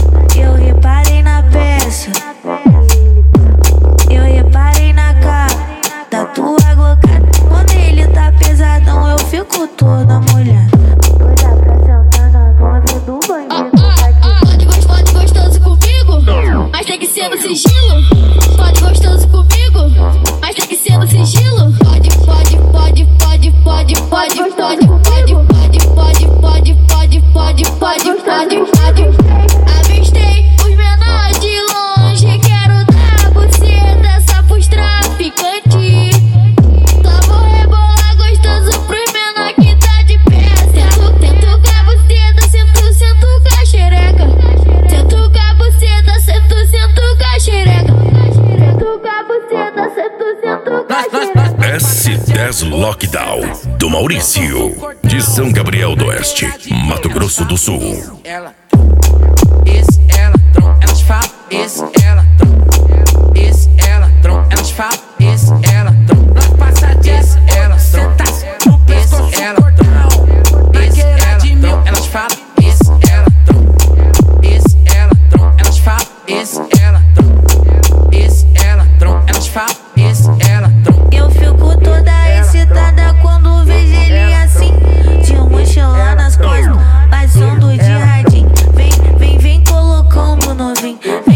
Eu reparei na peça, eu reparei na capa da tua glocada. Quando ele tá pesadão, eu fico toda molhada. Doida pra sentar na nove do bandido. Pode gostoso comigo, mas tem que ser no sigilo. Pode gostoso comigo, mas tem que ser no sigilo. Pode. Avistei os menores de longe, quero dar buceta essa pros traficantes. Só vou rebolar gostoso pros menor que tá de pé. Tento com a buceta, sento com a xereca. Tento com a buceta, sento com a xereca. Tento com a buceta, sento com a xereca. S10 Lockdown do Maurício, de São Gabriel do Oeste, Mato Grosso do Sul. Ela, esse ela, tron, elas falam, esse ela, tron, esse ela, tron, elas falam, esse ela, tron, nós passa disso, ela, senta no pescoço, esse ela, tron, esse ela, tron, elas falam, esse ela, tron, esse ela, tron, elas falam, esse ela, tron, esse ela, tron, elas falam, esse ela, tron. Eu fico toda excitada quando vejo ele assim, de mochila nas costas, passando de radinho. Vem colocando novinho.